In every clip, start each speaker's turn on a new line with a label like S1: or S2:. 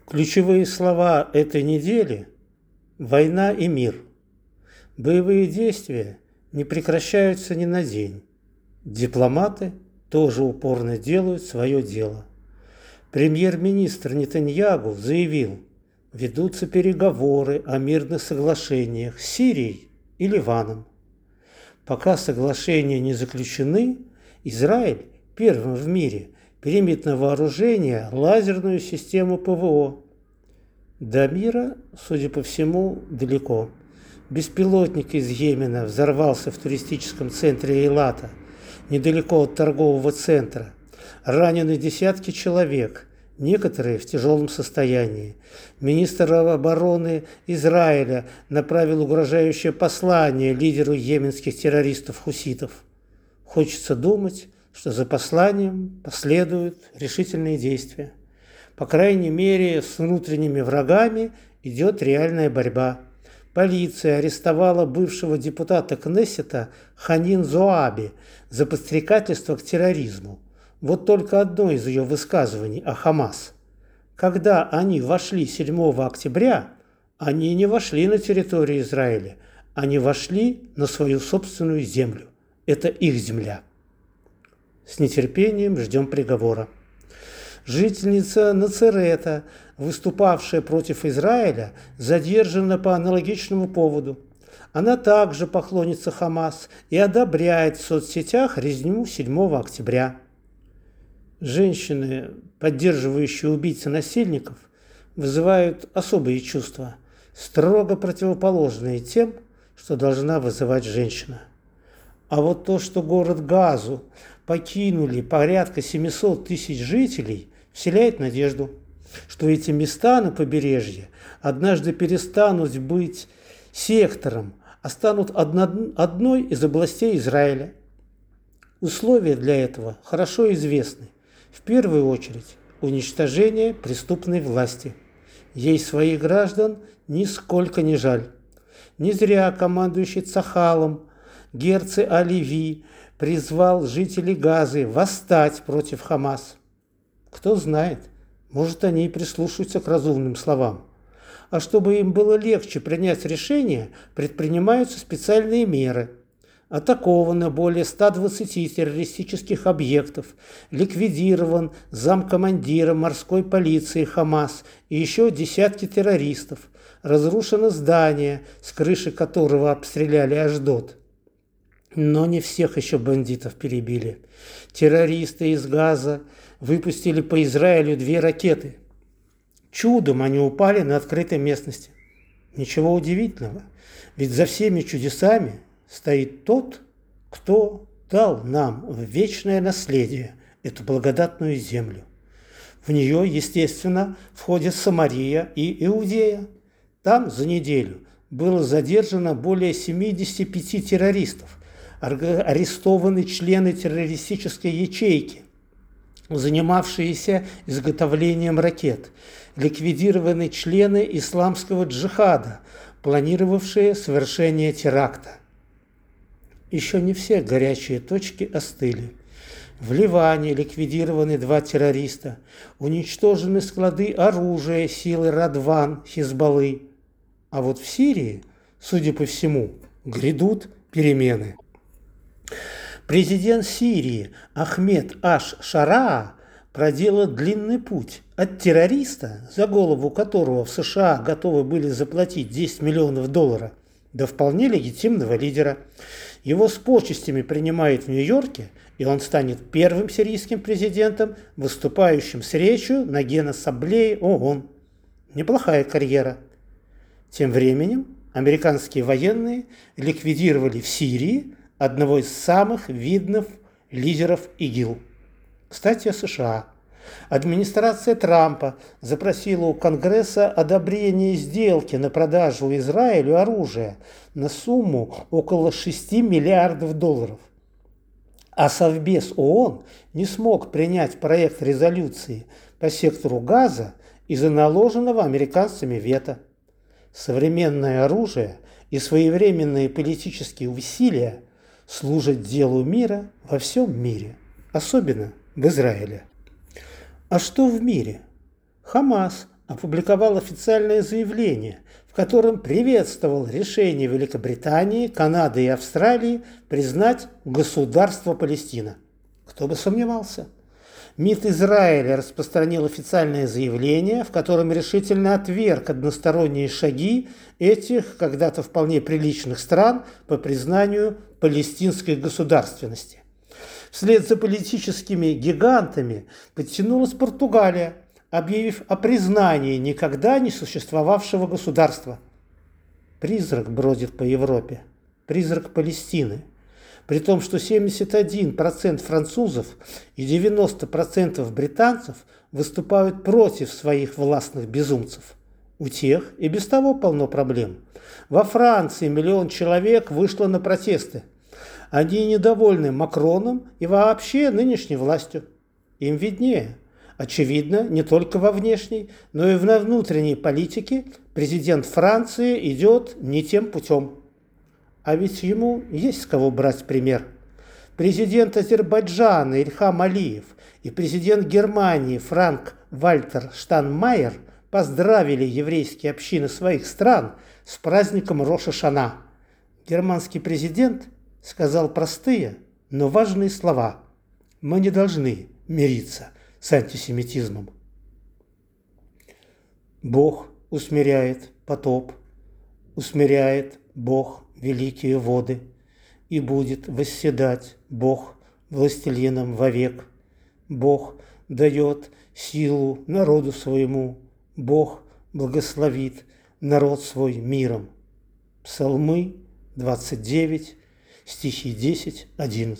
S1: Ключевые слова этой недели – война и мир. Боевые действия не прекращаются ни на день. Дипломаты тоже упорно делают свое дело. Премьер-министр Нетаньяху заявил, ведутся переговоры о мирных соглашениях с Сирией и Ливаном. Пока соглашения не заключены, Израиль первым в мире примет на вооружение лазерную систему ПВО. До мира, судя по всему, далеко. Беспилотник из Йемена взорвался в туристическом центре Эйлата, недалеко от торгового центра. Ранены десятки человек, некоторые в тяжелом состоянии. Министр обороны Израиля направил угрожающее послание лидеру йеменских террористов-хуситов. Хочется думать, что за посланием последуют решительные действия. По крайней мере, с внутренними врагами идет реальная борьба. Полиция арестовала бывшего депутата Кнессета Ханин Зоаби за подстрекательство к терроризму. Вот только одно из ее высказываний о Хамас. Когда они вошли 7 октября, они не вошли на территорию Израиля, они вошли на свою собственную землю. Это их земля. С нетерпением ждем приговора. Жительница Нацерета, выступавшая против Израиля, задержана по аналогичному поводу. Она также поклонница Хамас и одобряет в соцсетях резню 7 октября. Женщины, поддерживающие убийц и насильников, вызывают особые чувства, строго противоположные тем, что должна вызывать женщина. А вот то, что город Газу покинули порядка 700 тысяч жителей, вселяет надежду, что эти места на побережье однажды перестанут быть сектором, а станут одной из областей Израиля. Условия для этого хорошо известны. В первую очередь, уничтожение преступной власти. Ей своих граждан нисколько не жаль. Не зря командующий Цахалом Герци Алеви призвал жителей Газы восстать против Хамас. Кто знает, может, они и прислушаются к разумным словам. А чтобы им было легче принять решение, предпринимаются специальные меры. Атаковано более 120 террористических объектов, ликвидирован замкомандира морской полиции Хамас и еще десятки террористов, разрушено здание, с крыши которого обстреляли Ашдод. Но не всех еще бандитов перебили. Террористы из Газа выпустили по Израилю 2 ракеты. Чудом они упали на открытой местности. Ничего удивительного, ведь за всеми чудесами стоит тот, кто дал нам в вечное наследие эту благодатную землю. В нее, естественно, входят Самария и Иудея. Там за неделю было задержано более 75 террористов, арестованы члены террористической ячейки, занимавшиеся изготовлением ракет, ликвидированы члены исламского джихада, планировавшие совершение теракта. Еще не все горячие точки остыли. В Ливане ликвидированы 2 террориста, уничтожены склады оружия силы Радван Хизбаллы. А вот в Сирии, судя по всему, грядут перемены. Президент Сирии Ахмед Аш-Шараа проделал длинный путь от террориста, за голову которого в США готовы были заплатить $10 миллионов, до вполне легитимного лидера. Его с почестями принимают в Нью-Йорке, и он станет первым сирийским президентом, выступающим с речью на Генассамблее ООН. Неплохая карьера. Тем временем американские военные ликвидировали в Сирии одного из самых видных лидеров ИГИЛ. Кстати, о США. Администрация Трампа запросила у Конгресса одобрение сделки на продажу Израилю оружия на сумму около $6 миллиардов. А Совбез ООН не смог принять проект резолюции по сектору Газа из-за наложенного американцами вето. Современное оружие и своевременные политические усилия служат делу мира во всем мире, особенно в Израиле. А что в мире? Хамас опубликовал официальное заявление, в котором приветствовал решение Великобритании, Канады и Австралии признать государство Палестина. Кто бы сомневался. МИД Израиля распространил официальное заявление, в котором решительно отверг односторонние шаги этих когда-то вполне приличных стран по признанию палестинской государственности. Вслед за политическими гигантами подтянулась Португалия, объявив о признании никогда не существовавшего государства. Призрак бродит по Европе, призрак Палестины. При том, что 71% французов и 90% британцев выступают против своих властных безумцев. У тех и без того полно проблем. Во Франции 1 миллион человек вышло на протесты. Они недовольны Макроном и вообще нынешней властью. Им виднее. Очевидно, не только во внешней, но и во внутренней политике президент Франции идет не тем путем. А ведь ему есть с кого брать пример. Президент Азербайджана Ильхам Алиев и президент Германии Франк-Вальтер Штайнмайер поздравили еврейские общины своих стран с праздником Рош-ха-Шана. Германский президент сказал простые, но важные слова. Мы не должны мириться с антисемитизмом. Бог усмиряет потоп, усмиряет Бог великие воды, и будет восседать Бог властелином вовек. Бог дает силу народу своему, Бог благословит народ свой миром. Псалмы 29, стихи 10-11.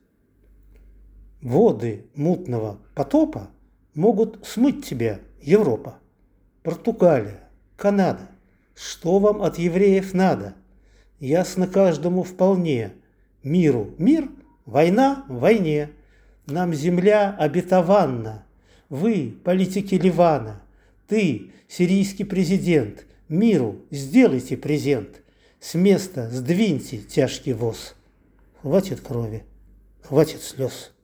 S1: Воды мутного потопа могут смыть тебя, Европа, Португалия, Канада. Что вам от евреев надо? Ясно каждому вполне. Миру мир, война в войне. Нам земля обетованна. Вы, политики Ливана, ты, сирийский президент, миру сделайте презент. С места сдвиньте тяжкий воз. Хватит крови, хватит слез.